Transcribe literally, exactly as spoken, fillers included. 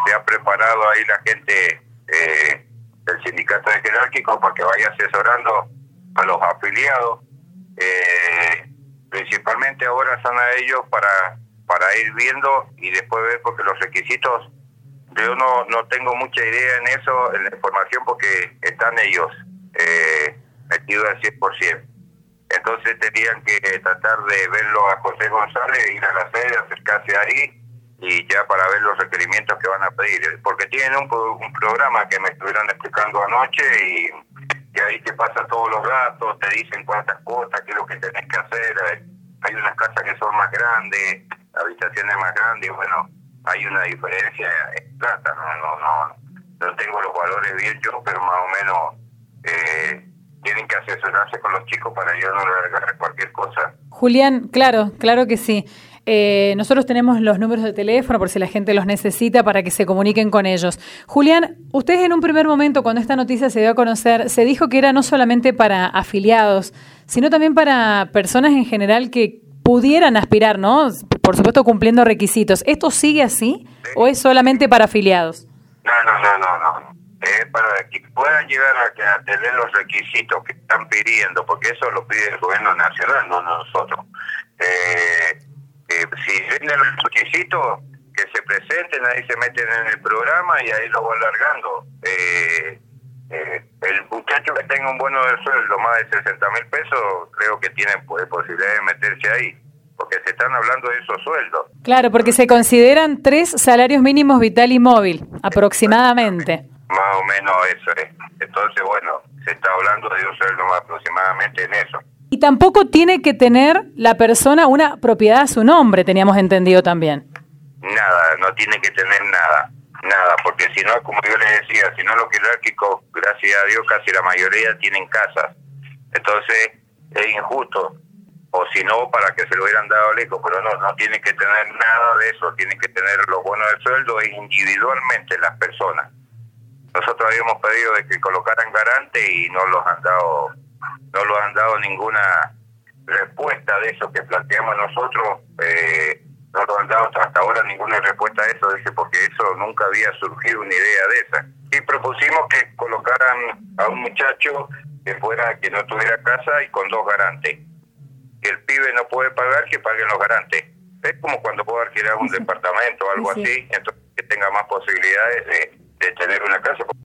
se ha preparado ahí la gente eh, del sindicato de jerárquicos para que vaya asesorando a los afiliados. Eh, principalmente ahora son a ellos para, para ir viendo y después ver, porque los requisitos, yo no, no tengo mucha idea en eso, en la información, porque están ellos eh, metidos al cien por ciento. Entonces tenían que tratar de verlo a José González, ir a la sede, acercarse ahí y ya para ver los requerimientos que van a pedir, porque tienen un, un programa que me estuvieron explicando anoche y, y ahí te pasa todos los datos, te dicen cuántas cosas, qué es lo que tenés que hacer. Hay unas casas que son más grandes, habitaciones más grandes, y bueno, hay una diferencia en plata, no, no, no, no tengo los valores bien yo, pero más o menos eh, tienen que asesorarse con los chicos para yo no agarrar cualquier cosa. Julián, claro, claro que sí. Eh, nosotros tenemos los números de teléfono por si la gente los necesita para que se comuniquen con ellos. Julián, ustedes en un primer momento, cuando esta noticia se dio a conocer, se dijo que era no solamente para afiliados, sino también para personas en general que pudieran aspirar, ¿no? Por supuesto, cumpliendo requisitos. ¿Esto sigue así sí. o es solamente para afiliados? No, no, no, no, no. Es para que puedan llegar a, a tener los requisitos que están pidiendo, porque eso lo pide el gobierno nacional, no nosotros. Eh, eh, si tienen los requisitos, que se presenten, ahí se meten en el programa y ahí lo van alargando. Eh, eh, el muchacho que tenga un bono de sueldo más de sesenta mil pesos, creo que tiene pues, posibilidad de meterse ahí, porque se están hablando de esos sueldos. Claro, porque se consideran tres salarios mínimos vital y móvil, aproximadamente. Más o menos eso es. Entonces, bueno, se está hablando de un sueldo más aproximadamente en eso. Y tampoco tiene que tener la persona una propiedad a su nombre, teníamos entendido también. Nada, no tiene que tener nada, nada, porque si no, como yo les decía, si no los jerárquicos, gracias a Dios, casi la mayoría tienen casas. Entonces, es injusto. O si no, para que se lo hubieran dado lejos, pero no, no tiene que tener nada de eso, tienen que tener los bonos de sueldo individualmente las personas. Nosotros habíamos pedido de que colocaran garante y no los han dado, no los han dado ninguna respuesta de eso que planteamos nosotros, eh, no nos han dado hasta ahora ninguna respuesta a eso, dice, porque eso nunca había surgido una idea de esa. Y propusimos que colocaran a un muchacho que fuera, que no tuviera casa y con dos garantes. Que el pibe no puede pagar, que paguen los garantes. Es como cuando puedo alquilar un sí. departamento o algo sí. así, entonces que tenga más posibilidades de, de tener una casa.